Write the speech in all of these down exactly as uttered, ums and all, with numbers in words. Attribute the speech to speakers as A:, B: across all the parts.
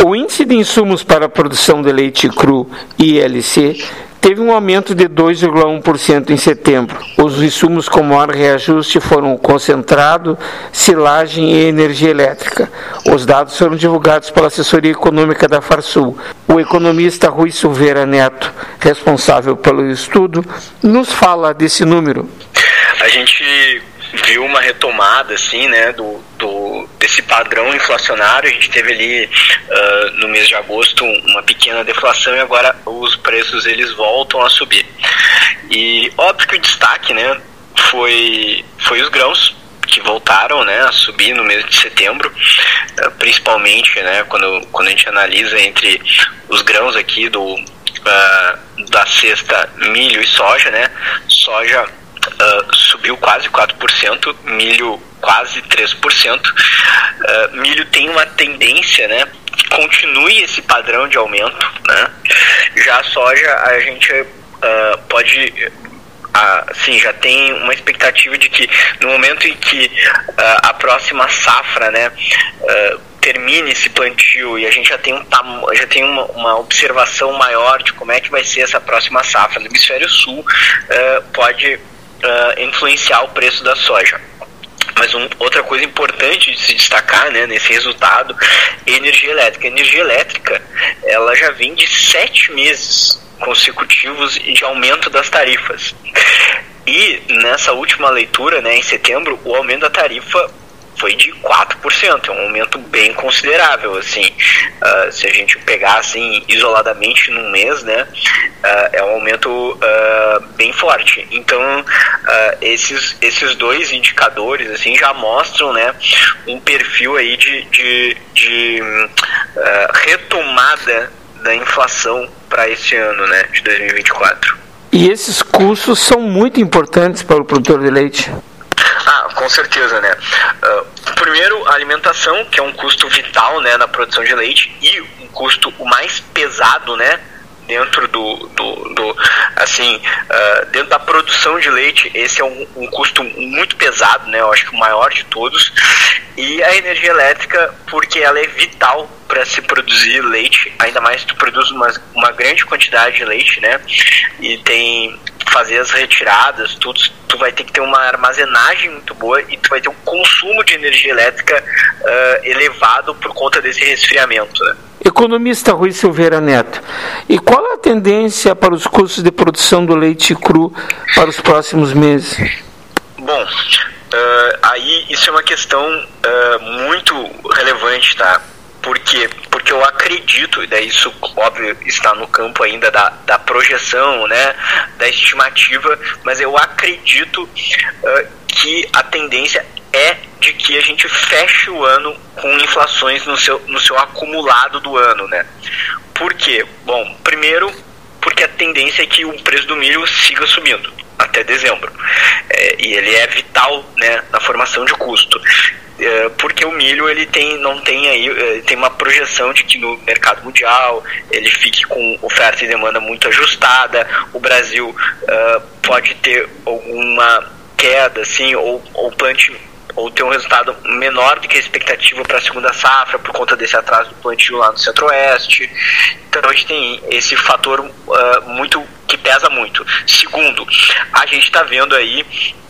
A: O índice de insumos para a produção de leite cru, I L C, teve um aumento de dois vírgula um por cento em setembro. Os insumos com maior reajuste foram concentrado, silagem e energia elétrica. Os dados foram divulgados pela assessoria econômica da Farsul. O economista Rui Silveira Neto, responsável pelo estudo, nos fala desse número.
B: A gente viu uma retomada assim, né, do, do, desse padrão inflacionário. A gente teve ali uh, no mês de agosto uma pequena deflação e agora os preços eles voltam a subir. E óbvio que o destaque, né, foi, foi os grãos, que voltaram, né, a subir no mês de setembro, uh, principalmente, né, quando, quando a gente analisa entre os grãos aqui do, uh, da cesta milho e soja, né, soja Uh, subiu quase quatro por cento, milho quase três por cento. Uh, milho tem uma tendência, né, que continue esse padrão de aumento, né? Já a soja, a gente uh, pode, uh, sim, já tem uma expectativa de que no momento em que uh, a próxima safra, né, uh, termine esse plantio e a gente já tem, um, já tem uma, uma observação maior de como é que vai ser essa próxima safra no hemisfério sul, uh, pode Uh, influenciar o preço da soja. Mas um, outra coisa importante de se destacar, né, nesse resultado é a energia elétrica. A energia elétrica, ela já vem de sete meses consecutivos de aumento das tarifas. E nessa última leitura, né, em setembro, o aumento da tarifa foi de quatro por cento, é um aumento bem considerável, assim, uh, se a gente pegar, assim, isoladamente num mês, né, uh, é um aumento uh, bem forte. Então, uh, esses, esses dois indicadores, assim, já mostram, né, um perfil aí de, de, de uh, retomada da inflação para esse ano, né, de dois mil e vinte e quatro.
A: E esses custos são muito importantes para o produtor de leite?
B: Ah, com certeza, né? Uh, primeiro, a alimentação, que é um custo vital, né, na produção de leite, e um custo o mais pesado, né, dentro do, do, do assim, uh, dentro da produção de leite. Esse é um, um custo muito pesado, né, eu acho que o maior de todos. E a energia elétrica, porque ela é vital para se produzir leite, ainda mais se tu produz uma, uma grande quantidade de leite, né, e tem fazer as retiradas, tudo, tu vai ter que ter uma armazenagem muito boa e tu vai ter um consumo de energia elétrica uh, elevado por conta desse resfriamento, né?
A: Economista Rui Silveira Neto, e qual a tendência para os custos de produção do leite cru para os próximos meses?
B: Bom, uh, aí isso é uma questão uh, muito relevante, tá? Por quê? Porque eu acredito, e daí isso, óbvio, está no campo ainda da, da projeção, né, da estimativa, mas eu acredito uh, que a tendência é de que a gente feche o ano com inflações no seu, no seu acumulado do ano, né? Por quê? Bom, primeiro, porque a tendência é que o preço do milho siga subindo até dezembro. É, e ele é vital, né, na formação de custo. É, porque o milho ele tem, não tem aí, ele tem uma projeção de que no mercado mundial ele fique com oferta e demanda muito ajustada. O Brasil uh, pode ter alguma queda, assim, ou, ou plantio, ou ter um resultado menor do que a expectativa para a segunda safra por conta desse atraso do plantio lá no Centro-Oeste. Então a gente tem esse fator uh, muito, que pesa muito. Segundo, a gente está vendo aí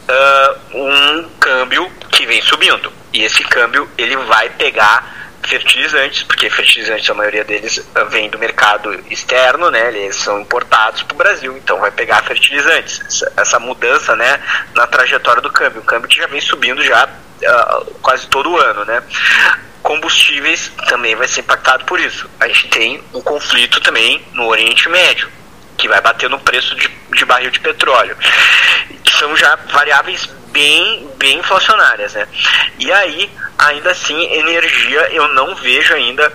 B: uh, um câmbio que vem subindo, e esse câmbio ele vai pegar fertilizantes, porque fertilizantes, a maioria deles uh, vem do mercado externo, né? Eles são importados para o Brasil, então vai pegar fertilizantes. Essa, essa mudança, né, na trajetória do câmbio, o câmbio que já vem subindo já uh, quase todo ano, né? Combustíveis também vai ser impactado por isso. A gente tem um conflito também no Oriente Médio, que vai bater no preço de, de barril de petróleo, que são já variáveis bem, bem inflacionárias, né? E aí, ainda assim, energia, eu não vejo ainda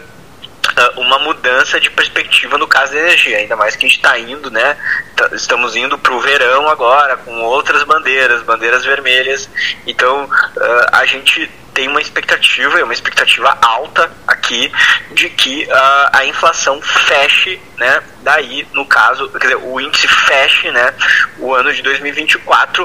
B: uh, uma mudança de perspectiva no caso da energia, ainda mais que a gente está indo, né? T- estamos indo para o verão agora, com outras bandeiras, bandeiras vermelhas, então uh, a gente tem uma expectativa, é uma expectativa alta aqui, de que uh, a inflação feche, né, daí, no caso, quer dizer, o índice feche, né, o ano de dois mil e vinte e quatro, uh,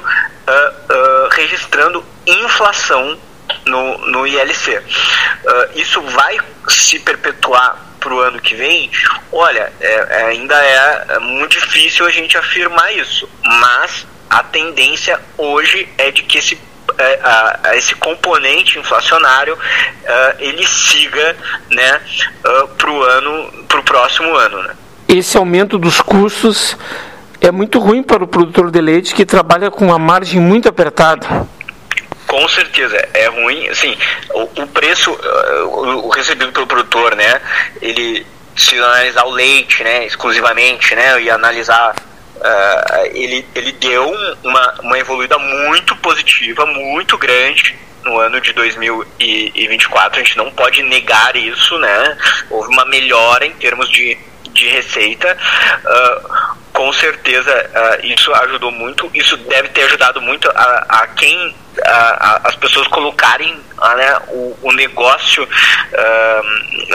B: uh, registrando inflação no, no I L C. Uh, isso vai se perpetuar para o ano que vem, olha, é, ainda é muito difícil a gente afirmar isso, mas a tendência hoje é de que esse, é, a, esse componente inflacionário uh, ele siga, né, uh, para o ano, para o próximo ano, né?
A: Esse aumento dos custos é muito ruim para o produtor de leite que trabalha com uma margem muito apertada.
B: Com certeza, é ruim, assim, o, o preço, uh, o recebido pelo produtor, né, ele, se analisar o leite, né, exclusivamente, né, e analisar, uh, ele, ele deu uma, uma evoluída muito positiva, muito grande no ano de dois mil e vinte e quatro, a gente não pode negar isso, né, houve uma melhora em termos de, de receita, uh, com certeza uh, isso ajudou muito, isso deve ter ajudado muito a, a quem, a, a, as pessoas colocarem uh, né, o, o negócio uh,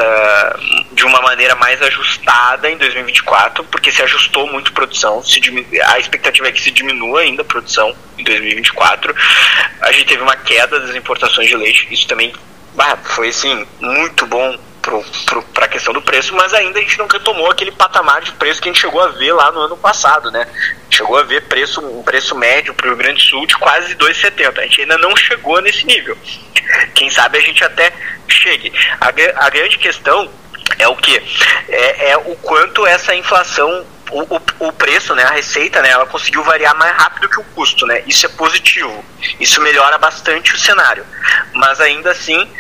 B: uh, de uma maneira mais ajustada em dois mil e vinte e quatro, porque se ajustou muito a produção, se diminu- a expectativa é que se diminua ainda a produção em dois mil e vinte e quatro, a gente teve uma queda das importações de leite, isso também bah, foi assim, muito bom para a questão do preço, mas ainda a gente não retomou aquele patamar de preço que a gente chegou a ver lá no ano passado, né? Chegou a ver preço, um preço médio para o Rio Grande do Sul de quase dois reais e setenta centavos. A gente ainda não chegou nesse nível. Quem sabe a gente até chegue. A, a grande questão é o que? É, é o quanto essa inflação, o, o, o preço, né, a receita, né, ela conseguiu variar mais rápido que o custo, né? Isso é positivo. Isso melhora bastante o cenário. Mas ainda assim,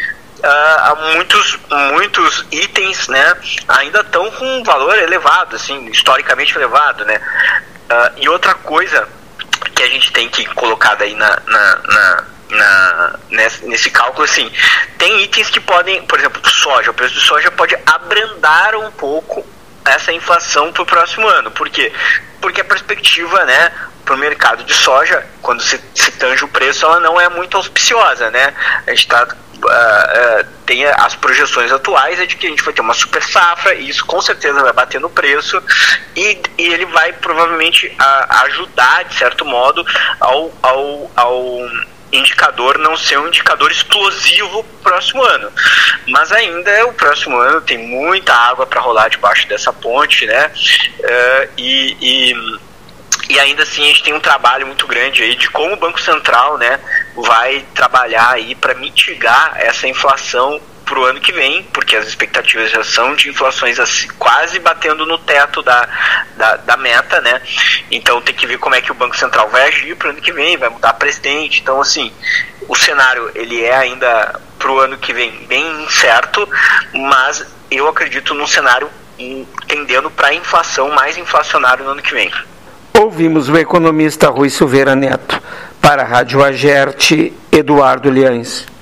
B: Uh, muitos, muitos itens, né, ainda estão com um valor elevado, assim, historicamente elevado, né? Uh, e outra coisa que a gente tem que colocar daí na, na, na, na, nesse, nesse cálculo, assim, tem itens que podem, por exemplo, soja, o preço do soja pode abrandar um pouco essa inflação para o próximo ano. Por quê? Porque a perspectiva, né, para o mercado de soja, quando se, se tange o preço, ela não é muito auspiciosa, né? A gente está Uh, uh, tem as projeções atuais é de que a gente vai ter uma super safra e isso com certeza vai bater no preço e, e ele vai provavelmente uh, ajudar de certo modo ao, ao, ao indicador não ser um indicador explosivo próximo ano, mas ainda o próximo ano tem muita água para rolar debaixo dessa ponte, né? Uh, e, e E ainda assim a gente tem um trabalho muito grande aí de como o Banco Central, né, vai trabalhar aí para mitigar essa inflação para o ano que vem, porque as expectativas já são de inflações assim, quase batendo no teto da, da, da meta, né? Então tem que ver como é que o Banco Central vai agir para o ano que vem, vai mudar presidente. Então, assim, o cenário ele é ainda para o ano que vem bem incerto, mas eu acredito num cenário tendendo para a inflação, mais inflacionário no ano que vem.
A: Ouvimos o economista Rui Silveira Neto. Para a Rádio Agerte, Eduardo Liães.